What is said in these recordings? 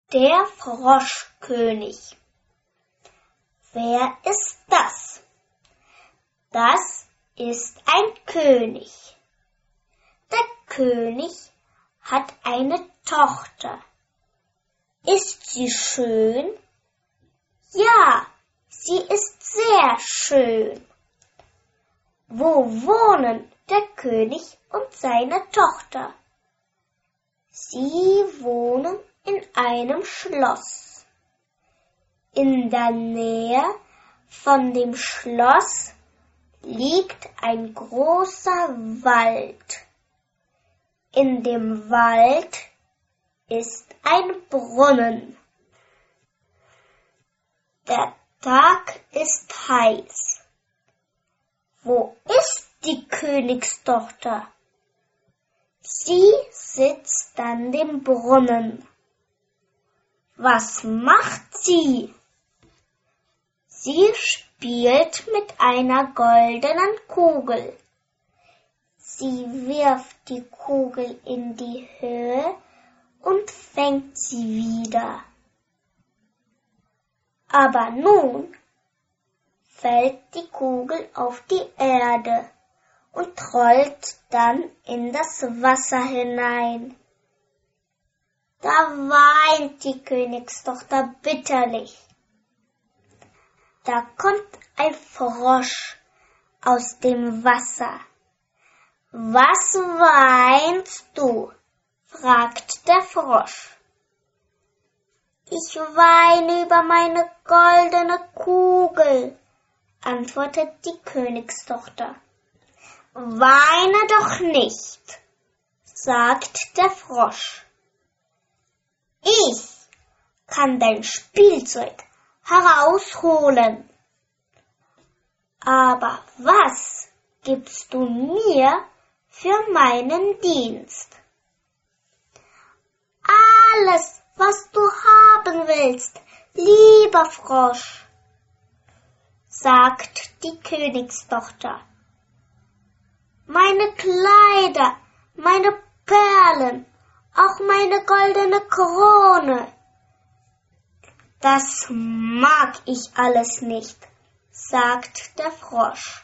Der Froschkönig. Wer ist das? Das ist ein König. Der König hat eine Tochter. Ist sie schön? Ja, sie ist sehr schön. Wo wohnen der König und seine Tochter? Sie wohnen in einem Schloss. In der Nähe von dem Schloss liegt ein großer Wald. In dem Wald ist ein Brunnen. Der Tag ist heiß. Wo ist die Königstochter? Sie sitzt an dem Brunnen. Was macht sie? Sie spielt mit einer goldenen Kugel. Sie wirft die Kugel in die Höhe und fängt sie wieder. Aber nun fällt die Kugel auf die Erde und rollt dann in das Wasser hinein. Da weint die Königstochter bitterlich. Da kommt ein Frosch aus dem Wasser. Was weinst du? Fragt der Frosch. Ich weine über meine goldene Kugel, antwortet die Königstochter. Weine doch nicht, sagt der Frosch. Ich kann dein Spielzeug herausholen. Aber was gibst du mir für meinen Dienst? Alles, was du haben willst, lieber Frosch, sagt die Königstochter. Meine Kleider, meine Perlen, auch meine goldene Krone. Das mag ich alles nicht, sagt der Frosch.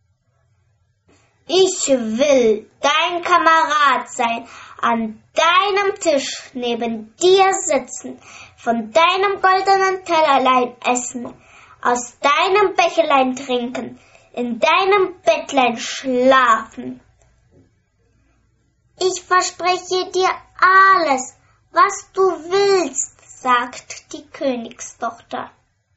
Ich will dein Kamerad sein, an deinem Tisch neben dir sitzen, von deinem goldenen Tellerlein essen, aus deinem Bächlein trinken, in deinem Bettlein schlafen. Ich verspreche dir alles, was du willst, sagt die Königstochter.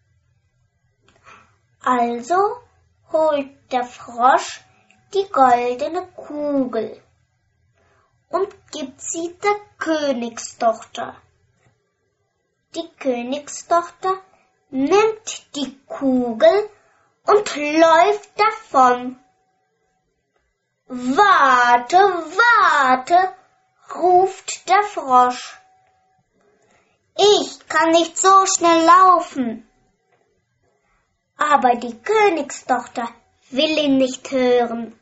Also holt der Frosch die goldene Kugel und gibt sie der Königstochter. Die Königstochter nimmt die Kugel und läuft davon. Warte, warte, ruft der Frosch. Ich kann nicht so schnell laufen. Aber die Königstochter will ihn nicht hören.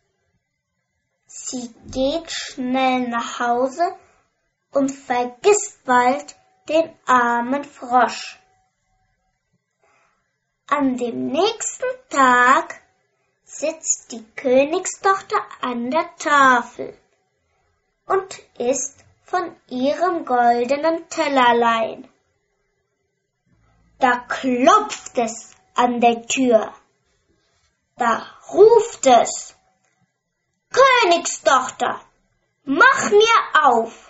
Sie geht schnell nach Hause und vergisst bald den armen Frosch. An dem nächsten Tag sitzt die Königstochter an der Tafel und isst von ihrem goldenen Tellerlein. Da klopft es an der Tür. Da ruft es: Königstochter, mach mir auf!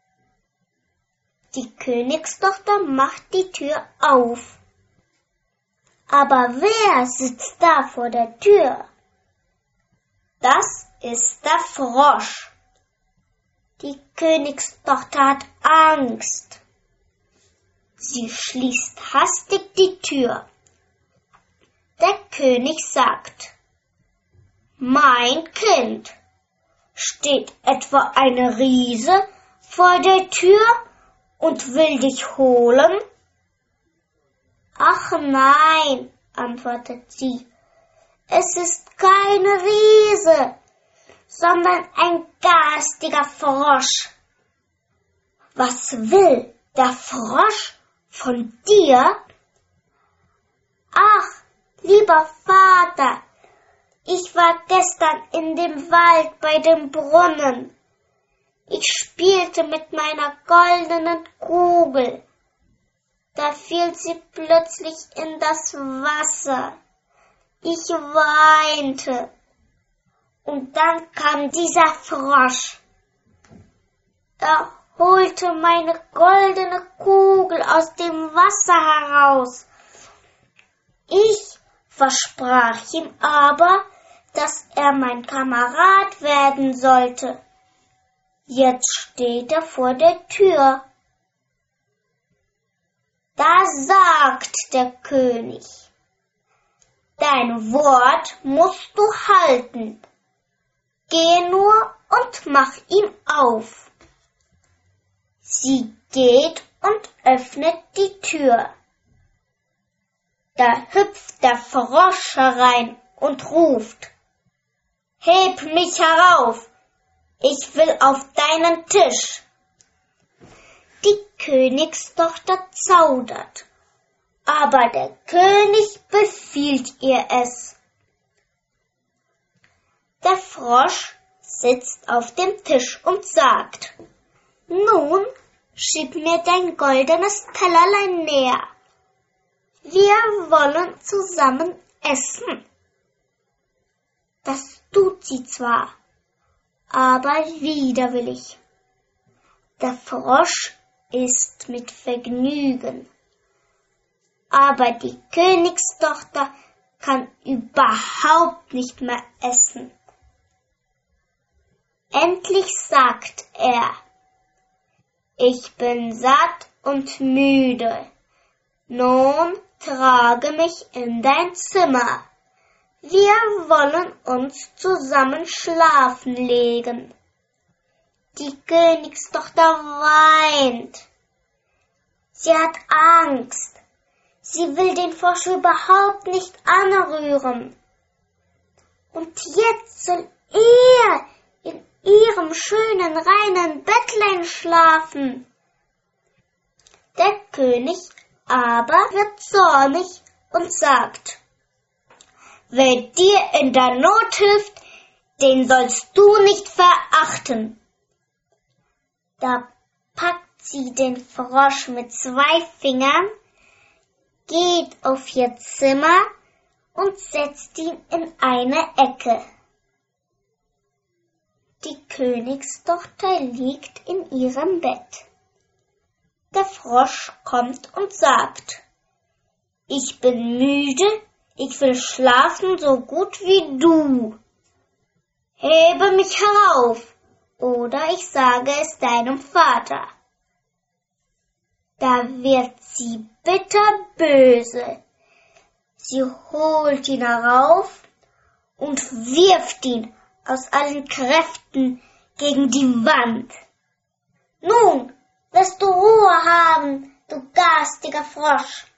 Die Königstochter macht die Tür auf. Aber wer sitzt da vor der Tür? Das ist der Frosch. Die Königstochter hat Angst. Sie schließt hastig die Tür. Der König sagt: Mein Kind, steht etwa eine Riese vor der Tür und will dich holen? Ach nein, antwortet sie, es ist keine Riese, sondern ein garstiger Frosch. Was will Der Frosch von dir? Ach, lieber Vater, ich war gestern in dem Wald bei dem Brunnen. Ich spielte mit meiner goldenen Kugel. Da fiel sie plötzlich in das Wasser. Ich weinte. Und dann kam dieser Frosch. Er holte meine goldene Kugel aus dem Wasser heraus. Ich versprach ihm aber, dass er mein Kamerad werden sollte. Jetzt steht er vor der Tür. Da sagt der König: Dein Wort musst du halten. Geh nur und mach ihm auf. Sie geht und öffnet die Tür. Da hüpft der Frosch herein und ruft: Heb mich herauf, ich will auf deinen Tisch. Die Königstochter zaudert, aber der König befiehlt ihr es. Der Frosch sitzt auf dem Tisch und sagt: Nun, schieb mir dein goldenes Tellerlein näher. Wir wollen zusammen essen. Das tut sie zwar, aber widerwillig. Der Frosch isst mit Vergnügen, aber die Königstochter kann überhaupt nicht mehr essen. Endlich sagt er: Ich bin satt und müde. Nun trage mich in dein Zimmer. Wir wollen uns zusammen schlafen legen. Die Königstochter weint. Sie hat Angst. Sie will den Frosch überhaupt nicht anrühren. Und jetzt soll er in ihrem schönen, reinen Bettlein schlafen. Der König aber wird zornig und sagt: Wer dir in der Not hilft, den sollst du nicht verachten. Da packt sie den Frosch mit 2 Fingern, geht auf ihr Zimmer und setzt ihn in eine Ecke. Die Königstochter liegt in ihrem Bett. Der Frosch kommt und sagt: Ich bin müde, ich will schlafen so gut wie du. Hebe mich herauf, oder ich sage es deinem Vater. Da wird sie bitterböse. Sie holt ihn herauf und wirft ihn aus allen Kräften gegen die Wand. Nun wirst du Ruhe haben, du garstiger Frosch.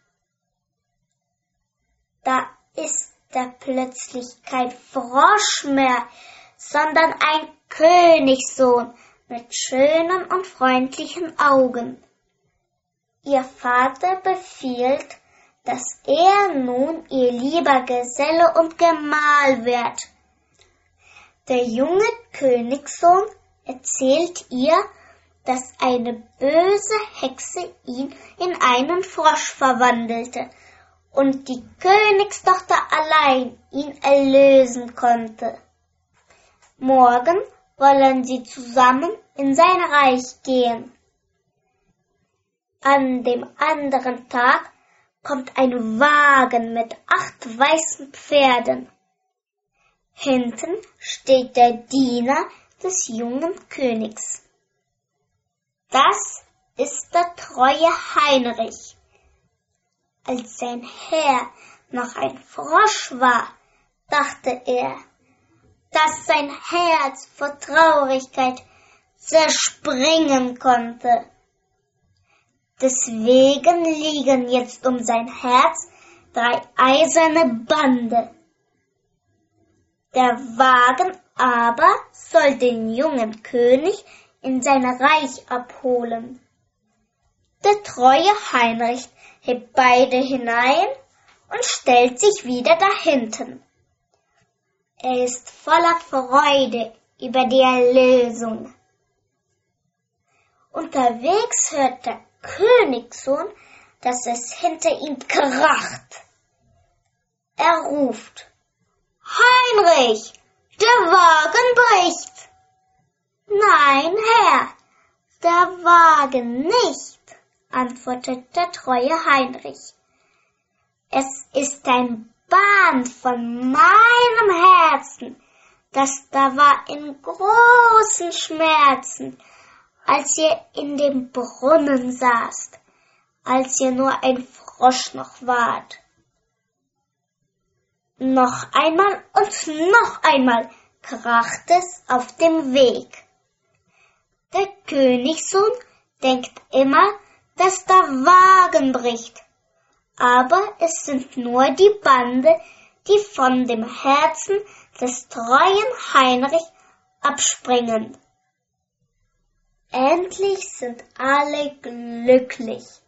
Da ist er plötzlich kein Frosch mehr, sondern ein Königssohn mit schönen und freundlichen Augen. Ihr Vater befiehlt, dass er nun ihr lieber Geselle und Gemahl wird. Der junge Königssohn erzählt ihr, dass eine böse Hexe ihn in einen Frosch verwandelte und die Königstochter allein ihn erlösen konnte. Morgen wollen sie zusammen in sein Reich gehen. An dem anderen Tag kommt ein Wagen mit 8 weißen Pferden. Hinten steht der Diener des jungen Königs. Das ist der treue Heinrich. Als sein Herr noch ein Frosch war, dachte er, dass sein Herz vor Traurigkeit zerspringen konnte. Deswegen liegen jetzt um sein Herz 3 eiserne Bande. Der Wagen aber soll den jungen König in sein Reich abholen. Der treue Heinrich hebt beide hinein und stellt sich wieder dahinten. Er ist voller Freude über die Erlösung. Unterwegs hört der Königssohn, dass es hinter ihm kracht. Er ruft: Heinrich, der Wagen bricht. Nein, Herr, der Wagen nicht, antwortet der treue Heinrich. Es ist ein Band von meinem Herzen, das da war in großen Schmerzen, als ihr in dem Brunnen saßt, als ihr nur ein Frosch noch wart. Noch einmal und noch einmal kracht es auf dem Weg. Der Königssohn denkt immer, dass der Wagen bricht, aber es sind nur die Bande, die von dem Herzen des treuen Heinrich abspringen. Endlich sind alle glücklich.